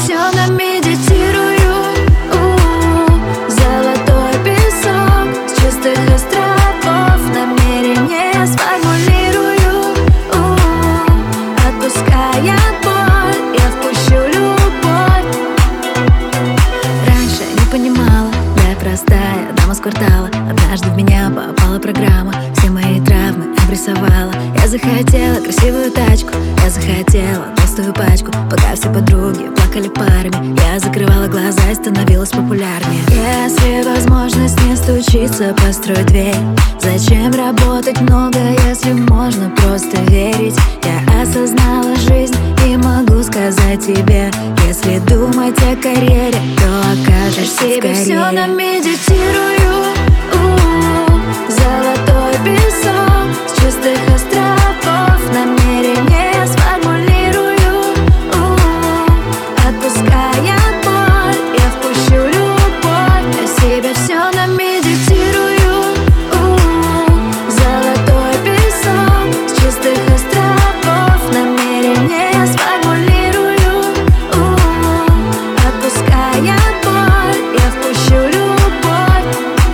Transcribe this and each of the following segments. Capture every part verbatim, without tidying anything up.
все намедитирую. У-у-у. Золотой песок с чистых островов, намерение сформулирую. У-у-у. Отпуская боль, я впущу любовь. Раньше не понимала, я простая дама с квартала. Однажды в меня попала программа, все мои травмы обрисовала. Я захотела красивую тачку, я захотела толстую пачку. Пока все подруги плакали парами, я закрывала глаза и становилась популярнее. Если возможность не стучится, построй дверь. Зачем работать много, если можно просто верить? Я осознала жизнь и могу сказать тебе: если думать о карьере, то окажешься в карьере. Все намедитирую. У-у-у. Золотой песок с чистых островов, намерение сформулирую. У-у-у. Отпуская боль, я впущу любовь. Я себе все намедитирую. У-у-у. Золотой песок с чистых островов, намерение сформулирую. У-у-у. Отпуская боль, я впущу любовь.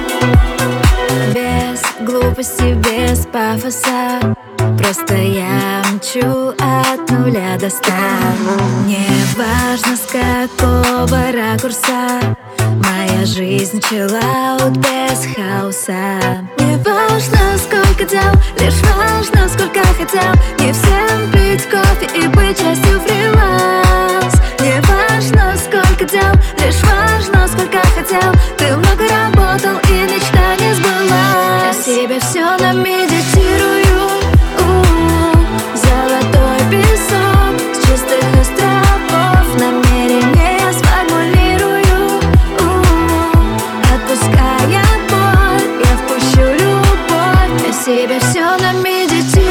Без глупости, без пафоса, просто я мчу от нуля до ста. Не важно, с какого ракурса моя жизнь чиллаут без хаоса. Не важно, сколько дел, лишь важно, сколько хотел. Не всем пить кофе и быть частью фриланс. Не важно, сколько дел, лишь важно, сколько хотел. Ты много работал и мечта не сбылась. Я себе все намедитирую. У-у-у. Золотой песок с чистых островов, намерение сформулирую. У-у-у. Отпуская боль, я впущу любовь. Я себе все намедитирую.